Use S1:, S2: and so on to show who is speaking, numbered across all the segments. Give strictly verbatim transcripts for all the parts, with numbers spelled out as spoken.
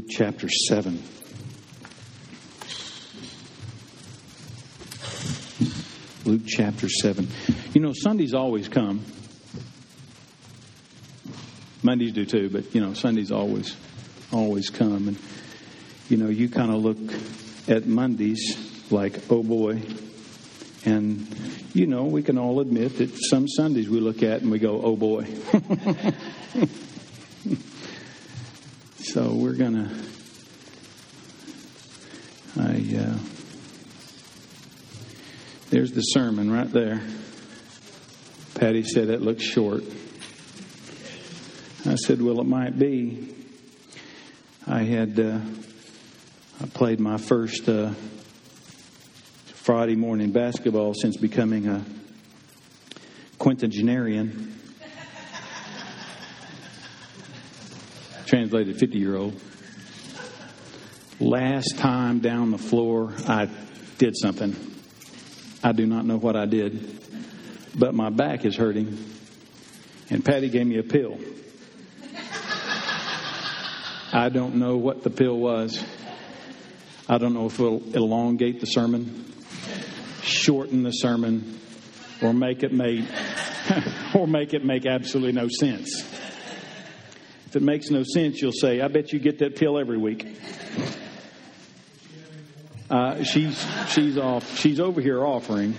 S1: chapter seven. Luke chapter seven. You know, Sundays always come. Mondays do too, but, you know, Sundays always, always come. And, you know, you kind of look at Mondays like, oh boy. And, you know, we can all admit that some Sundays we look at and we go, oh boy. So we're going to, I, uh, there's the sermon right there. Patty said it looks short. I said, well, it might be. I had, uh, I played my first uh, Friday morning basketball since becoming a quintagenarian. Translated fifty-year-old. Last time down the floor, I did something. I do not know what I did, but my back is hurting. And Patty gave me a pill. I don't know what the pill was. I don't know if it'll elongate the sermon, shorten the sermon, or make it make, or make it make absolutely no sense. If it makes no sense, you'll say, I bet you get that pill every week. Uh, she's she's off. She's over here offering.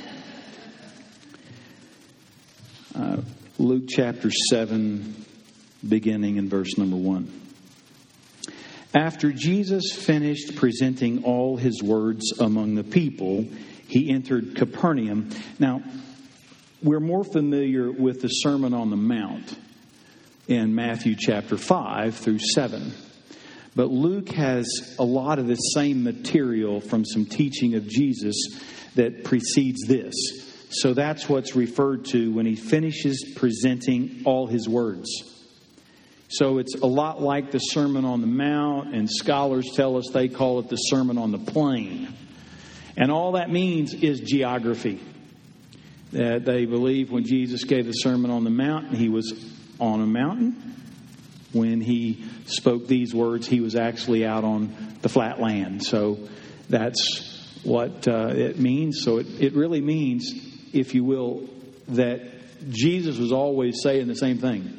S1: Uh, Luke chapter seven, beginning in verse number one. After Jesus finished presenting all his words among the people, he entered Capernaum. Now, we're more familiar with the Sermon on the Mount in Matthew chapter five through seven. But Luke has a lot of the same material from some teaching of Jesus that precedes this. So that's what's referred to when he finishes presenting all his words. So it's a lot like the Sermon on the Mount, and scholars tell us they call it the Sermon on the Plain. And all that means is geography. That they believe when Jesus gave the Sermon on the Mount, he was on a mountain. When he spoke these words, he was actually out on the flat land. So that's what uh, it means. So it, it really means, if you will, that Jesus was always saying the same thing.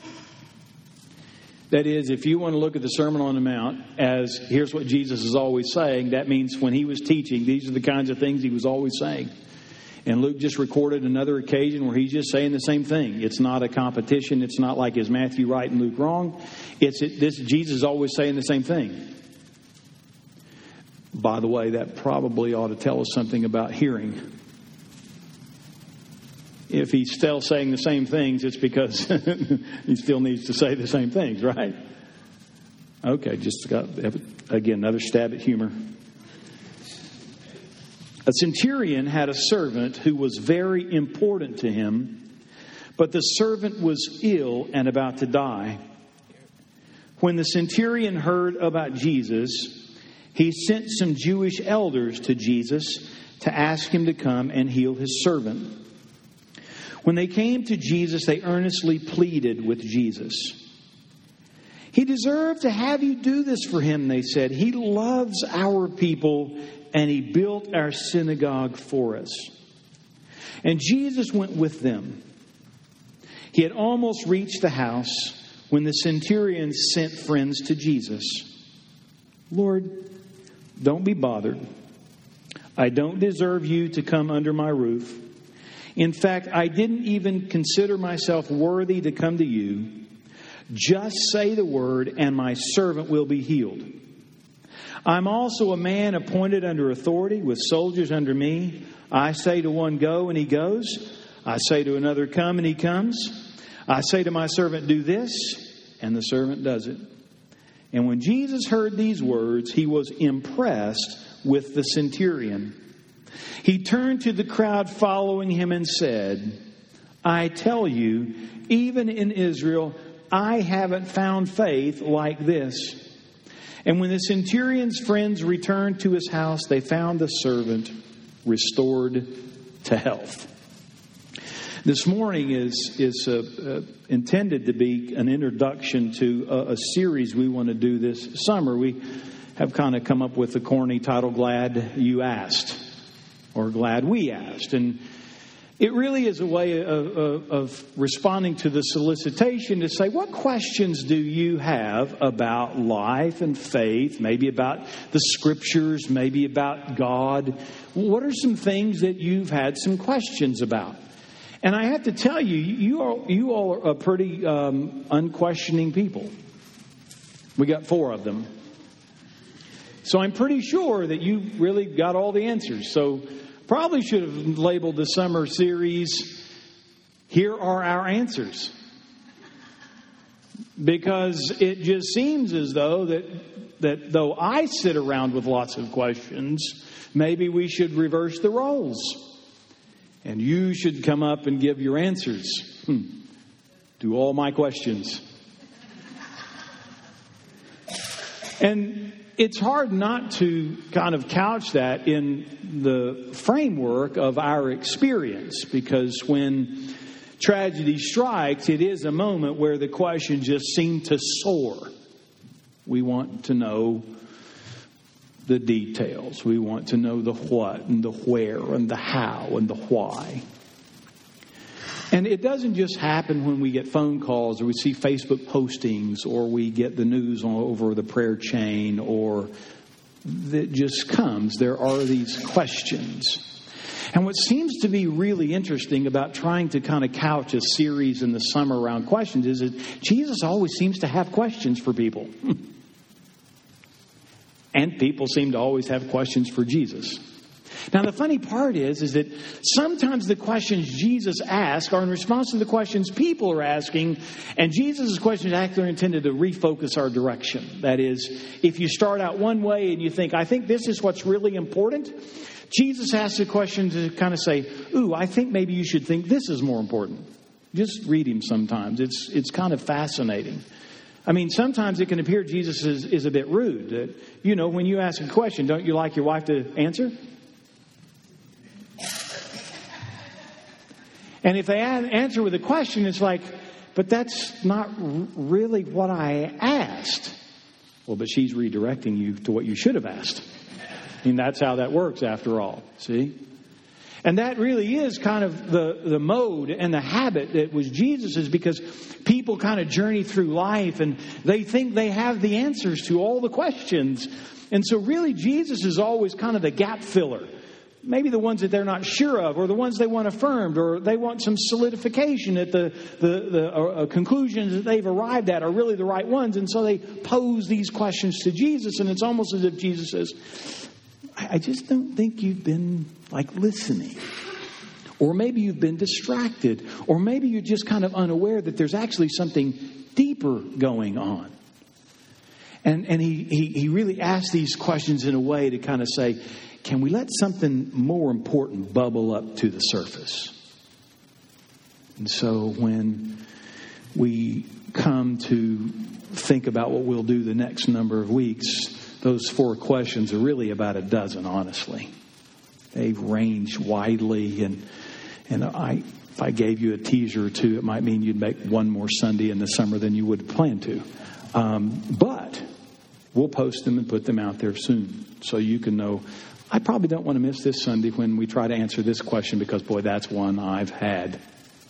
S1: That is, if you want to look at the Sermon on the Mount as here's what Jesus is always saying, that means when he was teaching, these are the kinds of things he was always saying. And Luke just recorded another occasion where he's just saying the same thing. It's not a competition. It's not like, is Matthew right and Luke wrong? It's it, this Jesus is always saying the same thing. By the way, that probably ought to tell us something about hearing. If he's still saying the same things, it's because he still needs to say the same things, right? Okay, just got, again, another stab at humor. A centurion had a servant who was very important to him, but the servant was ill and about to die. When the centurion heard about Jesus, he sent some Jewish elders to Jesus to ask him to come and heal his servant. When they came to Jesus, they earnestly pleaded with Jesus. He deserved to have you do this for him, they said. He loves our people, and he built our synagogue for us. And Jesus went with them. He had almost reached the house when the centurion sent friends to Jesus. Lord, don't be bothered. I don't deserve you to come under my roof. In fact, I didn't even consider myself worthy to come to you. Just say the word, and my servant will be healed. I'm also a man appointed under authority with soldiers under me. I say to one, go, and he goes. I say to another, come, and he comes. I say to my servant, do this, and the servant does it. And when Jesus heard these words, he was impressed with the centurion. He turned to the crowd following him and said, I tell you, even in Israel, I haven't found faith like this. And when the centurion's friends returned to his house, they found the servant restored to health. This morning is is uh, uh, intended to be an introduction to a, a series we want to do this summer. We have kind of come up with the corny title, Glad You Asked, or Glad We Asked. And it really is a way of, of, of responding to the solicitation to say, what questions do you have about life and faith, maybe about the Scriptures, maybe about God? What are some things that you've had some questions about? And I have to tell you, you all, you all are a pretty um, unquestioning people. We got four of them. So I'm pretty sure that you really got all the answers. So probably should have labeled the summer series, Here Are Our Answers. Because it just seems as though that, that though I sit around with lots of questions, maybe we should reverse the roles. And you should come up and give your answers hmm. to all my questions. And it's hard not to kind of couch that in the framework of our experience, because when tragedy strikes, it is a moment where the questions just seem to soar. We want to know the details. We want to know the what and the where and the how and the why. And it doesn't just happen when we get phone calls or we see Facebook postings or we get the news on, over the prayer chain, or that just comes. There are these questions. And what seems to be really interesting about trying to kind of couch a series in the summer around questions is that Jesus always seems to have questions for people. And people seem to always have questions for Jesus. Now, the funny part is, is that sometimes the questions Jesus asks are in response to the questions people are asking, and Jesus' questions actually are intended to refocus our direction. That is, if you start out one way and you think, I think this is what's really important, Jesus asks a question to kind of say, ooh, I think maybe you should think this is more important. Just read him sometimes. It's it's kind of fascinating. I mean, sometimes it can appear Jesus is, is a bit rude. That, you know, when you ask a question, don't you like your wife to answer? And if they answer with a question, it's like, but that's not really what I asked. Well, but she's redirecting you to what you should have asked. I mean, that's how that works after all. See? And that really is kind of the, the mode and the habit that was Jesus's, because people kind of journey through life and they think they have the answers to all the questions. And so really Jesus is always kind of the gap filler. Maybe the ones that they're not sure of, or the ones they want affirmed, or they want some solidification that the, the, the uh, conclusions that they've arrived at are really the right ones. And so they pose these questions to Jesus, and it's almost as if Jesus says, I just don't think you've been like listening. Or maybe you've been distracted. Or maybe you're just kind of unaware that there's actually something deeper going on. And and he, he, he really asks these questions in a way to kind of say, can we let something more important bubble up to the surface? And so when we come to think about what we'll do the next number of weeks, those four questions are really about a dozen, honestly. They range widely, and and I, if I gave you a teaser or two, it might mean you'd make one more Sunday in the summer than you would plan to. Um, but we'll post them and put them out there soon, so you can know. I probably don't want to miss this Sunday when we try to answer this question, because, boy, that's one I've had.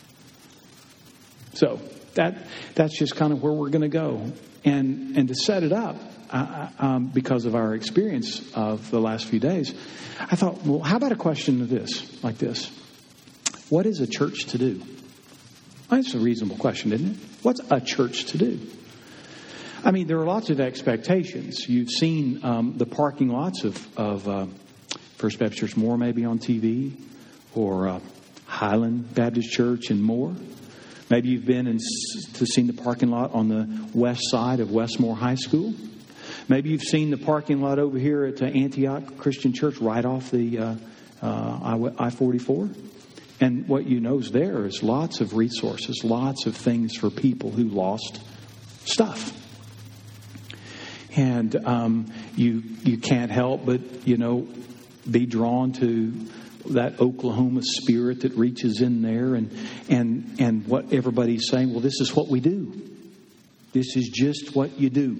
S1: So that that's just kind of where we're going to go. And and to set it up, uh, um, because of our experience of the last few days, I thought, well, how about a question of this, like this? What is a church to do? Well, that's a reasonable question, isn't it? What's a church to do? I mean, there are lots of expectations. You've seen um, the parking lots of, of uh, First Baptist Church Moore maybe on T V, or uh, Highland Baptist Church in Moore. Maybe you've been and to seen the parking lot on the west side of Westmore High School. Maybe you've seen the parking lot over here at uh, Antioch Christian Church right off the uh, uh, I forty-four. And what you know is there is lots of resources, lots of things for people who lost stuff. And um, you you can't help but, you know, be drawn to that Oklahoma spirit that reaches in there, and and and what everybody's saying, well, this is what we do. This is just what you do.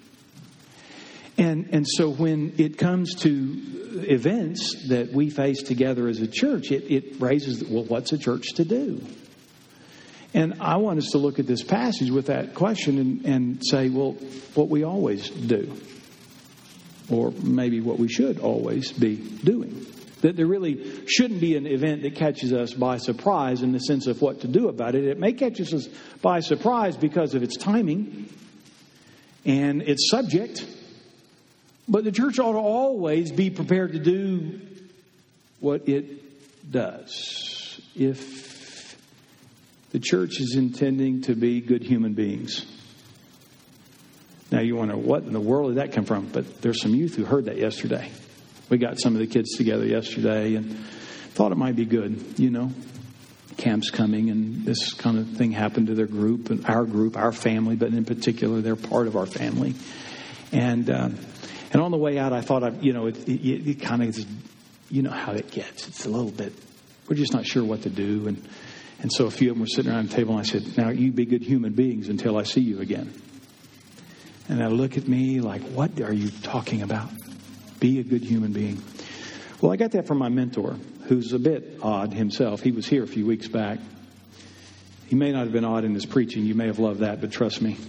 S1: And and so when it comes to events that we face together as a church, it, it raises, well, what's a church to do? And I want us to look at this passage with that question and, and say, well, what we always do. Or maybe what we should always be doing. That there really shouldn't be an event that catches us by surprise in the sense of what to do about it. It may catch us by surprise because of its timing and its subject. But the church ought to always be prepared to do what it does. If the church is intending to be good human beings. Now you wonder, what in the world did that come from? But there's some youth who heard that yesterday. We got some of the kids together yesterday and thought it might be good, you know. Camp's coming and this kind of thing happened to their group and our group, our family, but in particular, they're part of our family. And uh, and on the way out, I thought, I, you know, it, it, it kind of, you know how it gets. It's a little bit, we're just not sure what to do. And, and so a few of them were sitting around the table and I said, now you be good human beings until I see you again. And they look at me like, what are you talking about? Be a good human being. Well, I got that from my mentor, who's a bit odd himself. He was here a few weeks back. He may not have been odd in his preaching. You may have loved that, but trust me.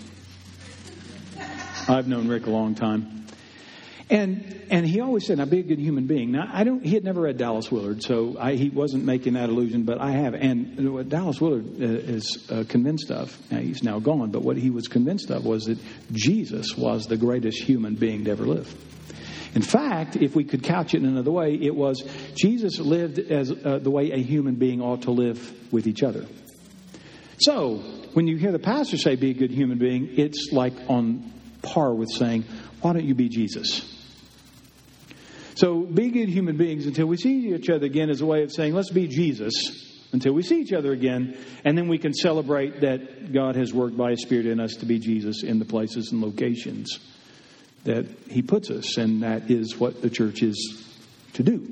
S1: I've known Rick a long time. And and he always said, now be a good human being. Now, I don't. He had never read Dallas Willard, so I, he wasn't making that allusion, but I have. And what Dallas Willard is uh, convinced of, now he's now gone, but what he was convinced of was that Jesus was the greatest human being to ever live. In fact, if we could couch it in another way, it was Jesus lived as uh, the way a human being ought to live with each other. So when you hear the pastor say be a good human being, it's like on par with saying, why don't you be Jesus? So be good human beings until we see each other again is a way of saying, let's be Jesus until we see each other again. And then we can celebrate that God has worked by His Spirit in us to be Jesus in the places and locations that He puts us. And that is what the church is to do.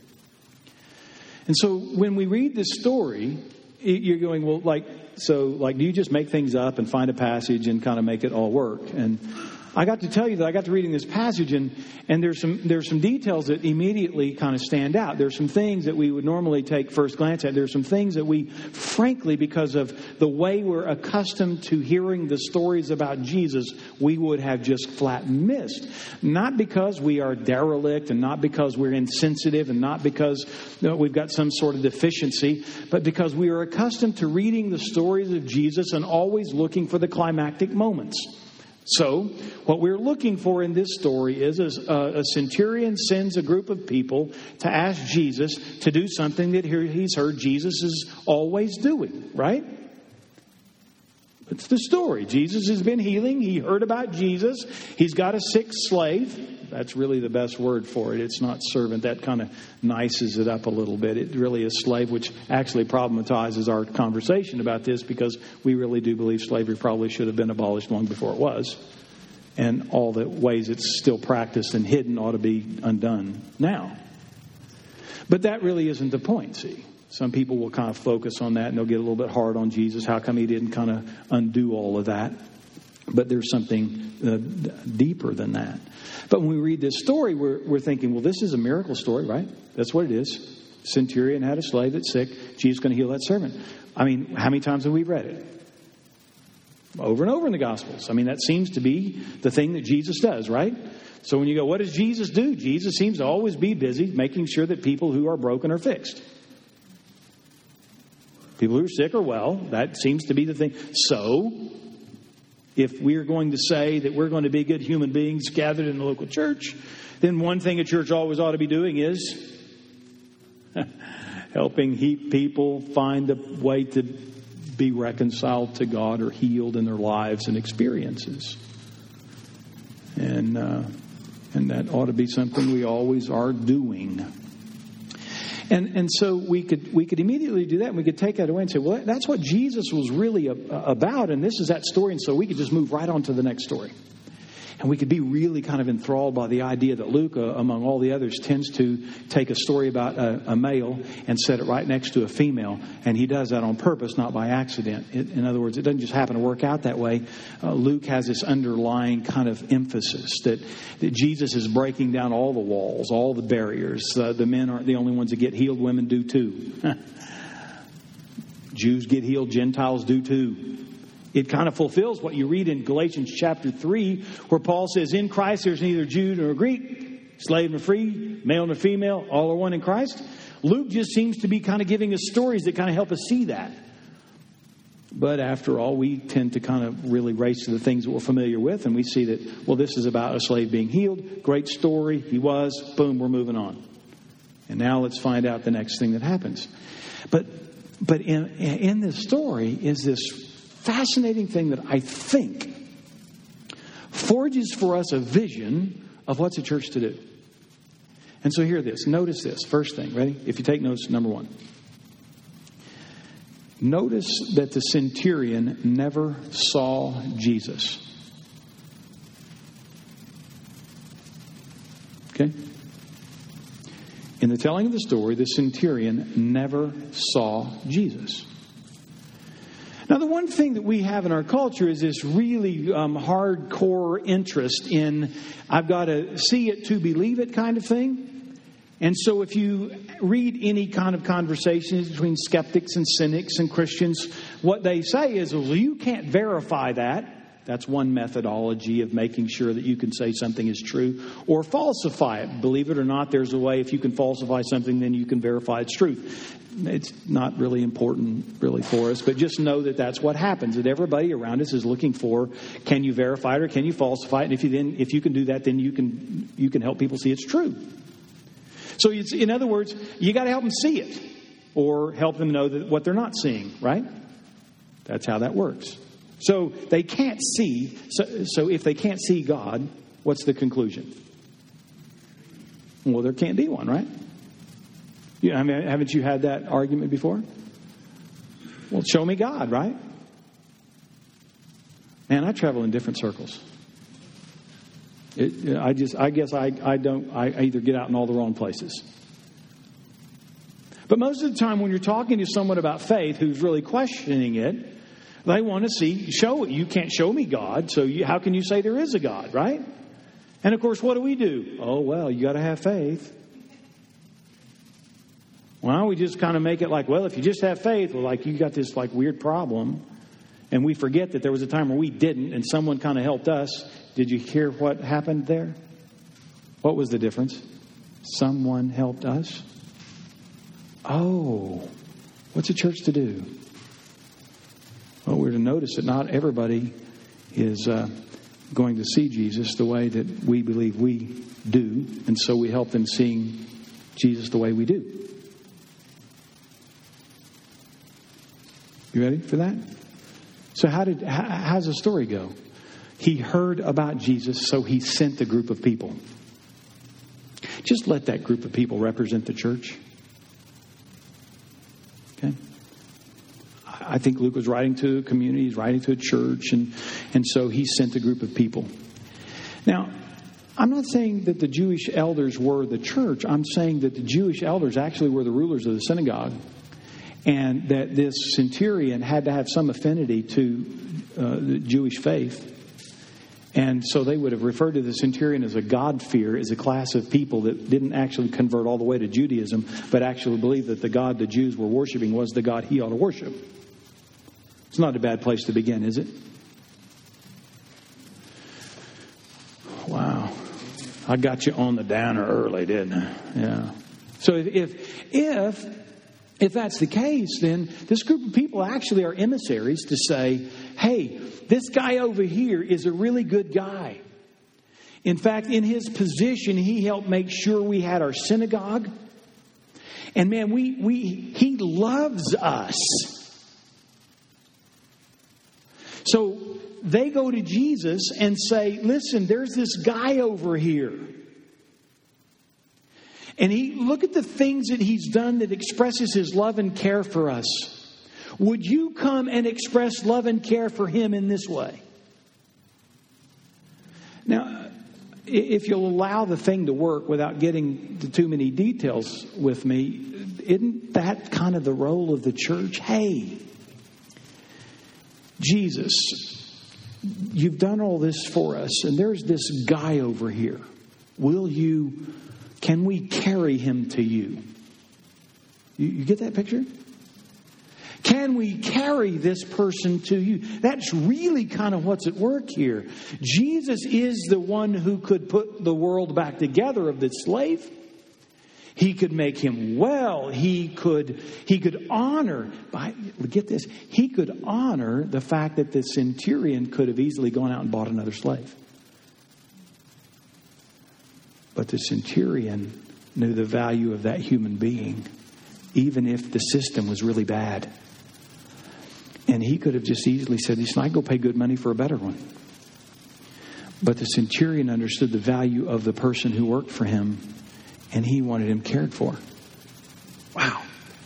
S1: And so when we read this story, you're going, well, like, so like, do you just make things up and find a passage and kind of make it all work? And I got to tell you that I got to reading this passage and, and there's some there's some details that immediately kind of stand out. There's some things that we would normally take first glance at. There's some things that we, frankly, because of the way we're accustomed to hearing the stories about Jesus, we would have just flat missed. Not because we are derelict and not because we're insensitive and not because you know, we've got some sort of deficiency, but because we are accustomed to reading the stories of Jesus and always looking for the climactic moments. So, what we're looking for in this story is a, a centurion sends a group of people to ask Jesus to do something that he's heard Jesus is always doing, right? It's the story. Jesus has been healing. He heard about Jesus. He's got a sick slave. That's really the best word for it. It's not servant. That kind of nices it up a little bit. It really is slave, which actually problematizes our conversation about this because we really do believe slavery probably should have been abolished long before it was. And all the ways it's still practiced and hidden ought to be undone now. But that really isn't the point, see. Some people will kind of focus on that and they'll get a little bit hard on Jesus. How come He didn't kind of undo all of that? But there's something uh, deeper than that. But when we read this story, we're, we're thinking, well, this is a miracle story, right? That's what it is. Centurion had a slave that's sick. Jesus is going to heal that servant. I mean, how many times have we read it? Over and over in the Gospels. I mean, that seems to be the thing that Jesus does, right? So when you go, what does Jesus do? Jesus seems to always be busy making sure that people who are broken are fixed. People who are sick are well. That seems to be the thing. So, if we're going to say that we're going to be good human beings gathered in the local church, then one thing a church always ought to be doing is helping people find a way to be reconciled to God or healed in their lives and experiences. And uh, and that ought to be something we always are doing. And and so we could we could immediately do that, and we could take that away and say, well, that's what Jesus was really a, about, and this is that story, and so we could just move right on to the next story. And we could be really kind of enthralled by the idea that Luke, uh, among all the others, tends to take a story about a, a male and set it right next to a female. And he does that on purpose, not by accident. It, in other words, it doesn't just happen to work out that way. Uh, Luke has this underlying kind of emphasis that, that Jesus is breaking down all the walls, all the barriers. Uh, the men aren't the only ones that get healed. Women do too. Jews get healed. Gentiles do too. It kind of fulfills what you read in Galatians chapter three, where Paul says, in Christ there's neither Jew nor Greek, slave nor free, male nor female, all are one in Christ. Luke just seems to be kind of giving us stories that kind of help us see that. But after all, we tend to kind of really race to the things that we're familiar with, and we see that, well, this is about a slave being healed. Great story. He was. Boom, we're moving on. And now let's find out the next thing that happens. But but in in this story is this fascinating thing that I think forges for us a vision of what's a church to do. And so hear this. Notice this. First thing. Ready? If you take notes, number one. Notice that the centurion never saw Jesus. Okay? In the telling of the story, the centurion never saw Jesus. Now, the one thing that we have in our culture is this really um, hardcore interest in, I've got to see it to believe it kind of thing. And so if you read any kind of conversations between skeptics and cynics and Christians, what they say is, well, you can't verify that. That's one methodology of making sure that you can say something is true or falsify it. Believe it or not, there's a way if you can falsify something, then you can verify its truth. It's not really important really for us, but just know that that's what happens. That everybody around us is looking for, can you verify it or can you falsify it? And if you then, if you can do that, then you can you can help people see it's true. So it's, in other words, you got to help them see it or help them know that what they're not seeing, right? That's how that works. So they can't see. So, so if they can't see God, what's the conclusion? Well, there can't be one, right? You, I mean, haven't you had that argument before? Well, show me God, right? Man, I travel in different circles. It, I just, I guess I, I don't, I either get out in all the wrong places. But most of the time when you're talking to someone about faith who's really questioning it, they want to see, show it. You can't show me God, so you, how can you say there is a God, right? And of course, what do we do? Oh, well, you got to have faith. Well, we just kind of make it like, well, if you just have faith, well, like you got this like weird problem. And we forget that there was a time where we didn't, and someone kind of helped us. Did you hear what happened there? What was the difference? Someone helped us. Oh, what's a church to do? Well, we're to notice that not everybody is uh, going to see Jesus the way that we believe we do. And so we help them seeing Jesus the way we do. You ready for that? So how did how, how's the story go? He heard about Jesus, so he sent a group of people. Just let that group of people represent the church. Okay? I think Luke was writing to a community, he's writing to a church, and, and so he sent a group of people. Now, I'm not saying that the Jewish elders were the church. I'm saying that the Jewish elders actually were the rulers of the synagogue, and that this centurion had to have some affinity to uh, the Jewish faith. And so they would have referred to the centurion as a God-fearer, as a class of people that didn't actually convert all the way to Judaism, but actually believed that the God the Jews were worshiping was the God he ought to worship. It's not a bad place to begin, is it? Wow. I got you on the downer early, didn't I? Yeah. So if if if, if that's the case, then this group of people actually are emissaries to say, hey, this guy over here is a really good guy. In fact, in his position, he helped make sure we had our synagogue. And man, we we he loves us. So they go to Jesus and say, listen, there's this guy over here. And he look at the things that he's done that expresses his love and care for us. Would you come and express love and care for him in this way? Now, if you'll allow the thing to work without getting to too many details with me, isn't that kind of the role of the church? Hey, Jesus, you've done all this for us, and there's this guy over here. Will you, can we carry him to you? You, you get that picture? Can we carry this person to you? That's really kind of what's at work here. Jesus is the one who could put the world back together of this slave. He could make him well. He could, he could honor, by, get this, he could honor the fact that the centurion could have easily gone out and bought another slave. But the centurion knew the value of that human being, even if the system was really bad. And he could have just easily said, listen, I go pay good money for a better one. But the centurion understood the value of the person who worked for him, and he wanted him cared for. Wow.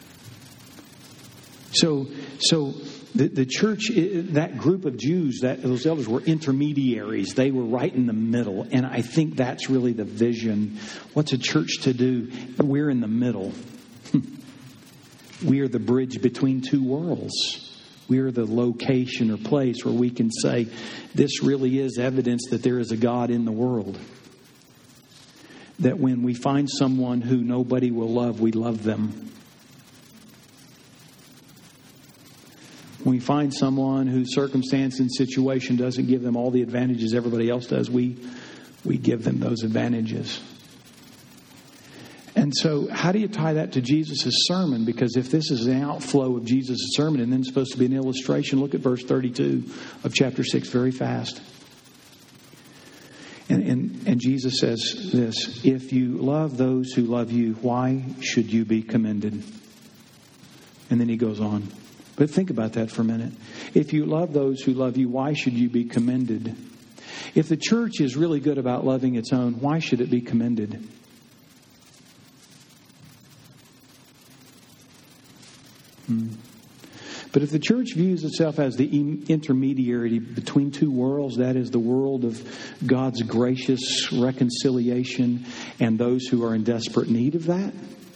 S1: So, so the, the church, that group of Jews, that those elders were intermediaries. They were right in the middle. And I think that's really the vision. What's a church to do? We're in the middle. We are the bridge between two worlds. We are the location or place where we can say, this really is evidence that there is a God in the world. That when we find someone who nobody will love, we love them. When we find someone whose circumstance and situation doesn't give them all the advantages everybody else does, we, we give them those advantages. And so how do you tie that to Jesus' sermon? Because if this is an outflow of Jesus' sermon and then it's supposed to be an illustration, look at verse thirty-two of chapter six very fast. And, and, and Jesus says this, if you love those who love you, why should you be commended? And then he goes on. But think about that for a minute. If you love those who love you, why should you be commended? If the church is really good about loving its own, why should it be commended? Hmm. But if the church views itself as the intermediary between two worlds, that is the world of God's gracious reconciliation and those who are in desperate need of that,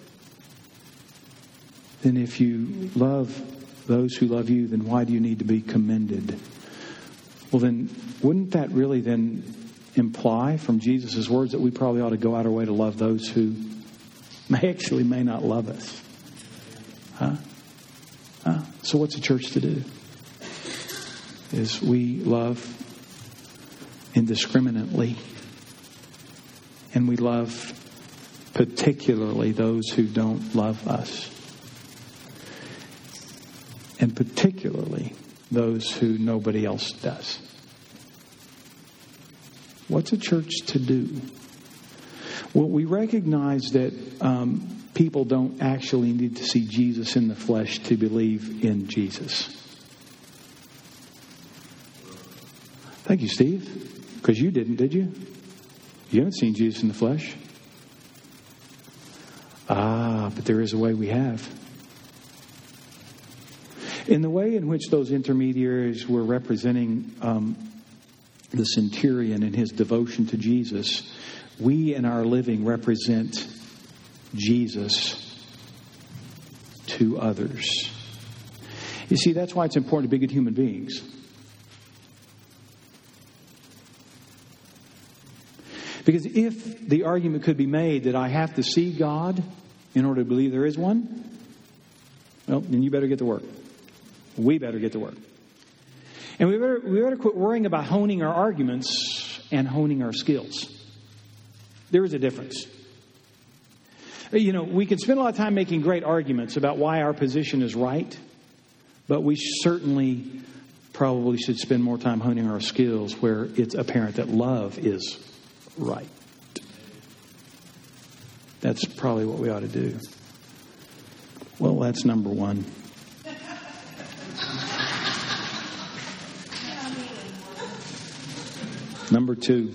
S1: then if you love those who love you, then why do you need to be commended? Well, then, wouldn't that really then imply from Jesus' words that we probably ought to go out our way to love those who may actually may not love us? Huh? Uh, so what's a church to do? Is we love indiscriminately. And we love particularly those who don't love us. And particularly those who nobody else does. What's a church to do? Well, we recognize that um, people don't actually need to see Jesus in the flesh to believe in Jesus. Thank you, Steve. Because you didn't, did you? You haven't seen Jesus in the flesh. Ah, but there is a way we have. In the way in which those intermediaries were representing um, the centurion and his devotion to Jesus, we in our living represent Jesus to others. You see, that's why it's important to be good human beings. Because if the argument could be made that I have to see God in order to believe there is one, well, then you better get to work. We better get to work. And we better, we better quit worrying about honing our arguments and honing our skills. There is a difference. You know, we can spend a lot of time making great arguments about why our position is right, but we certainly probably should spend more time honing our skills where it's apparent that love is right. That's probably what we ought to do. Well, that's number one. Number two,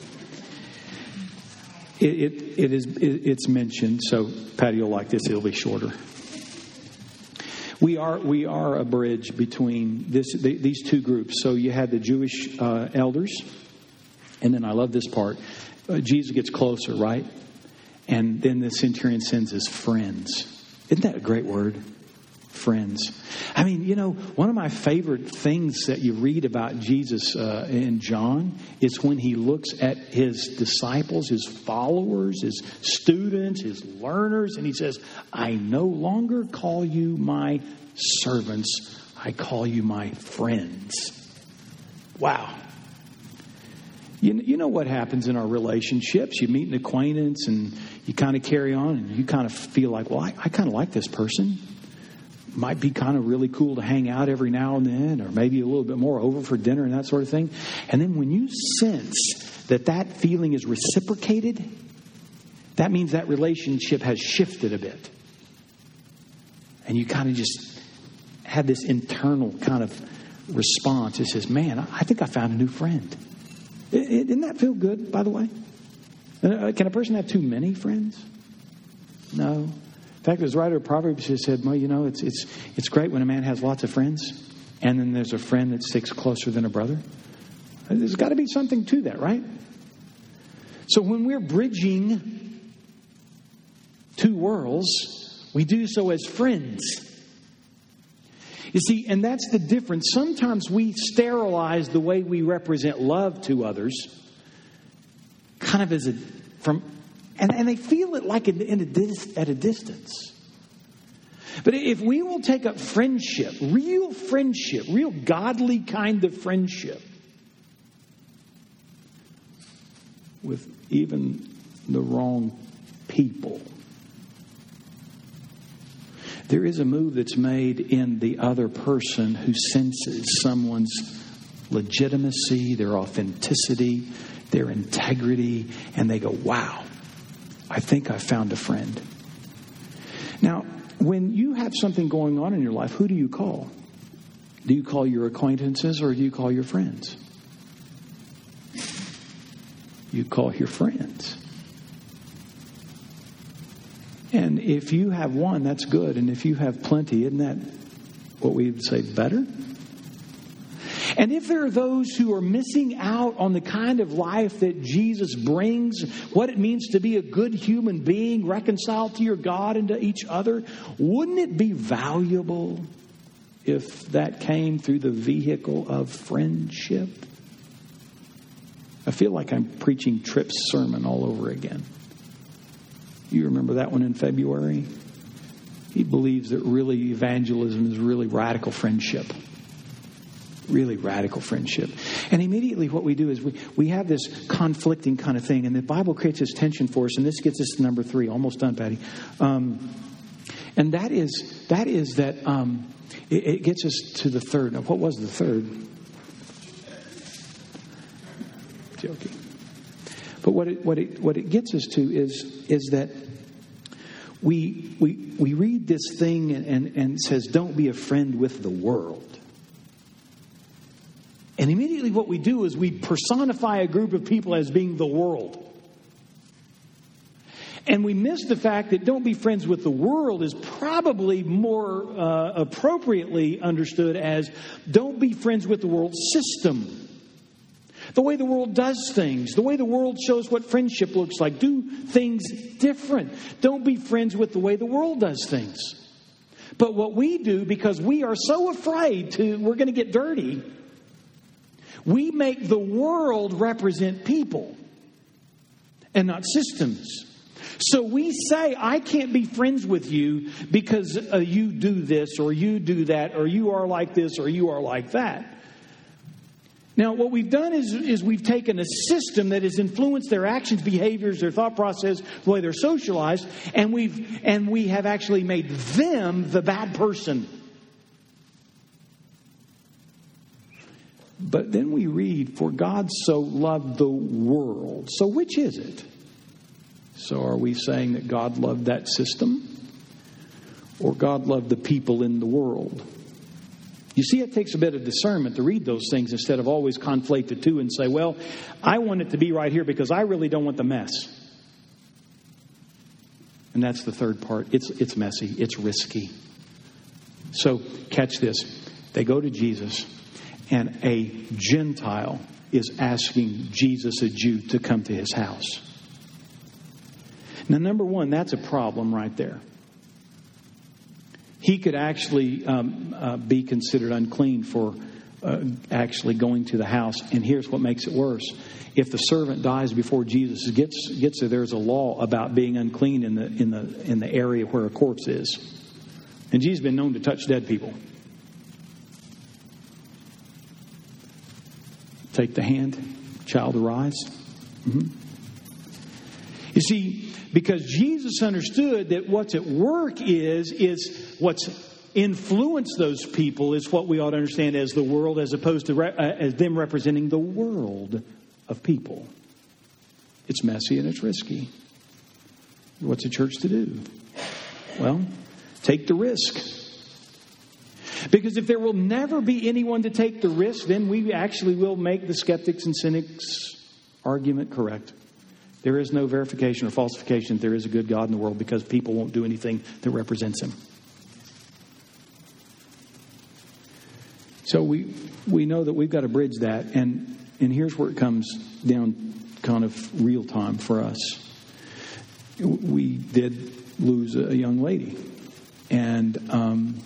S1: it, it, it is it, it's mentioned. So Patty will like this; it'll be shorter. We are we are a bridge between this the, these two groups. So you had the Jewish uh, elders, and then I love this part, uh, Jesus gets closer, right? And then the centurion sends his friends. Isn't that a great word? Friends. I mean, you know, one of my favorite things that you read about Jesus uh, in John is when he looks at his disciples, his followers, his students, his learners, and he says, I no longer call you my servants, I call you my friends. Wow. You, you know what happens in our relationships? You meet an acquaintance and you kind of carry on and you kind of feel like, well, I, I kind of like this person. Might be kind of really cool to hang out every now and then, or maybe a little bit more over for dinner and that sort of thing. And then when you sense that that feeling is reciprocated, that means that relationship has shifted a bit. And you kind of just have this internal kind of response. It says, man, I think I found a new friend. Didn't that feel good, by the way? Can a person have too many friends? No. In fact, there's a writer of Proverbs who said, well, you know, it's it's it's great when a man has lots of friends, and then there's a friend that sticks closer than a brother. There's got to be something to that, right? So when we're bridging two worlds, we do so as friends. You see, and that's the difference. Sometimes we sterilize the way we represent love to others, kind of as a from, and, and they feel it like in, in a, at a distance. But if we will take up friendship, real friendship, real godly kind of friendship, with even the wrong people, there is a move that's made in the other person who senses someone's legitimacy, their authenticity, their integrity, and they go, wow, I think I found a friend. Now, when you have something going on in your life, who do you call? Do you call your acquaintances or do you call your friends? You call your friends. And if you have one, that's good. And if you have plenty, isn't that what we would say better? And if there are those who are missing out on the kind of life that Jesus brings, what it means to be a good human being, reconciled to your God and to each other, wouldn't it be valuable if that came through the vehicle of friendship? I feel like I'm preaching Tripp's sermon all over again. You remember that one in February? He believes that really evangelism is really radical friendship. Really radical friendship. And immediately what we do is we, we have this conflicting kind of thing. And the Bible creates this tension for us. And this gets us to number three. Almost done, Patty. Um, and that is that is that um, it, it gets us to the third. Now, what was the third? Joking. But what it what it what it gets us to is is that we we we read this thing and, and, and it says, don't be a friend with the world. And immediately what we do is we personify a group of people as being the world. And we miss the fact that don't be friends with the world is probably more uh, appropriately understood as don't be friends with the world system. The way the world does things, the way the world shows what friendship looks like. Do things different. Don't be friends with the way the world does things. But what we do, because we are so afraid to, we're going to get dirty, we make the world represent people and not systems. So we say, I can't be friends with you because uh, you do this or you do that or you are like this or you are like that. Now, what we've done is, is we've taken a system that has influenced their actions, behaviors, their thought process, the way they're socialized, and we've and we have actually made them the bad person. But then we read, for God so loved the world. So which is it? So are we saying that God loved that system? Or God loved the people in the world? You see, it takes a bit of discernment to read those things instead of always conflate the two and say, well, I want it to be right here because I really don't want the mess. And that's the third part. It's, it's messy. It's risky. So catch this. They go to Jesus. And a Gentile is asking Jesus, a Jew, to come to his house. Now, number one, that's a problem right there. He could actually um, uh, be considered unclean for uh, actually going to the house. And here's what makes it worse. If the servant dies before Jesus gets gets there, there's a law about being unclean in the in the in the area where a corpse is. And Jesus has been known to touch dead people. Take the hand, child arise. Mm-hmm. You see, because Jesus understood that what's at work is, is what's influenced those people is what we ought to understand as the world, as opposed to re- uh, as them representing the world of people. It's messy and it's risky. What's a church to do? Well, take the risk. Because if there will never be anyone to take the risk, then we actually will make the skeptics and cynics argument correct. There is no verification or falsification that there is a good God in the world because people won't do anything that represents him. So we we know that we've got to bridge that. And, and here's where it comes down kind of real time for us. We did lose a young lady. And um,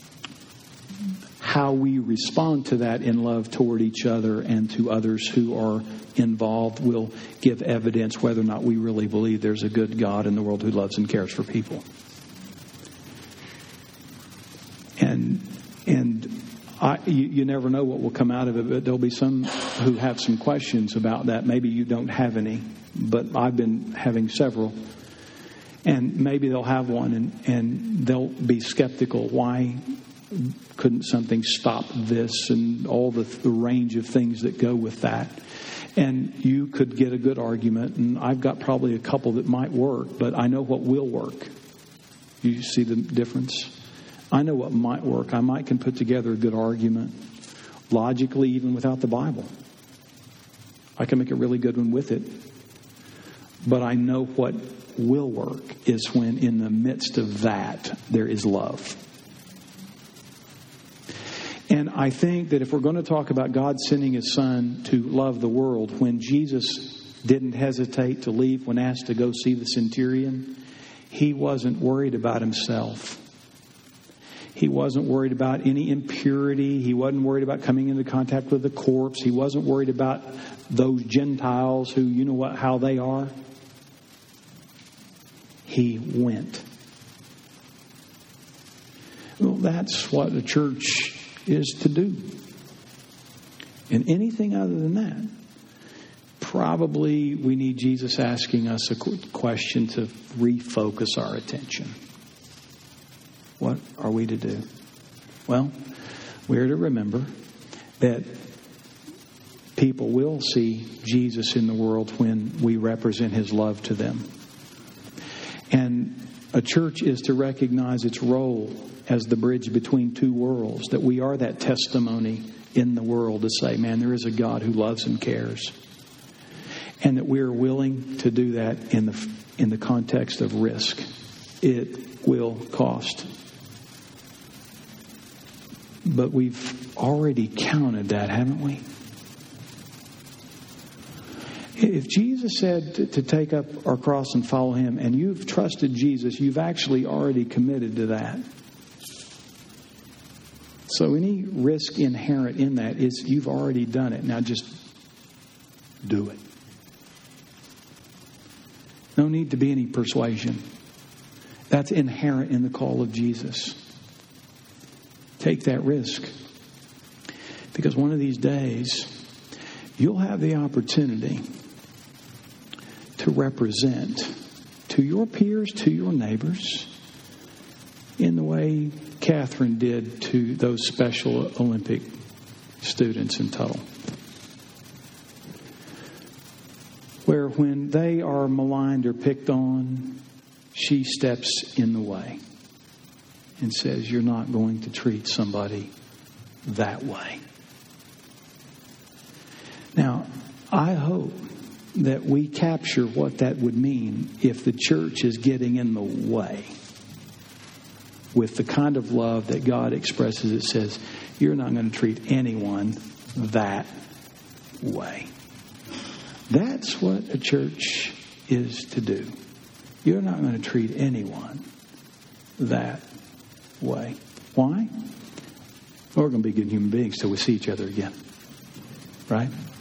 S1: how we respond to that in love toward each other and to others who are involved will give evidence whether or not we really believe there's a good God in the world who loves and cares for people. And and I, you, you never know what will come out of it, but there'll be some who have some questions about that. Maybe you don't have any, but I've been having several. And maybe they'll have one and, and they'll be skeptical. Why couldn't something stop this and all the, the range of things that go with that? And you could get a good argument, and I've got probably a couple that might work, but I know what will work. You see the difference? I know what might work. I might can put together a good argument, logically, even without the Bible. I can make a really good one with it. But I know what will work is when in the midst of that, there is love. And I think that if we're going to talk about God sending his son to love the world, when Jesus didn't hesitate to leave when asked to go see the centurion, he wasn't worried about himself. He wasn't worried about any impurity. He wasn't worried about coming into contact with the corpse. He wasn't worried about those Gentiles who, you know what, how they are. He went. Well, that's what the church is to do. And anything other than that, probably we need Jesus asking us a question to refocus our attention. What are we to do? Well, we're to remember that people will see Jesus in the world when we represent his love to them. And a church is to recognize its role as the bridge between two worlds, that we are that testimony in the world to say, man, there is a God who loves and cares. And that we are willing to do that in the in the context of risk. It will cost. But we've already counted that, haven't we? If Jesus said to, to take up our cross and follow him, and you've trusted Jesus, you've actually already committed to that. So any risk inherent in that is you've already done it. Now just do it. No need to be any persuasion. That's inherent in the call of Jesus. Take that risk. Because one of these days, you'll have the opportunity to represent to your peers, to your neighbors, in the way Catherine did to those Special Olympic students in Tuttle. Where when they are maligned or picked on, she steps in the way and says, you're not going to treat somebody that way. Now, I hope that we capture what that would mean if the church is getting in the way with the kind of love that God expresses. It says, you're not going to treat anyone that way. That's what a church is to do. You're not going to treat anyone that way. Why? We're going to be good human beings till we see each other again. Right?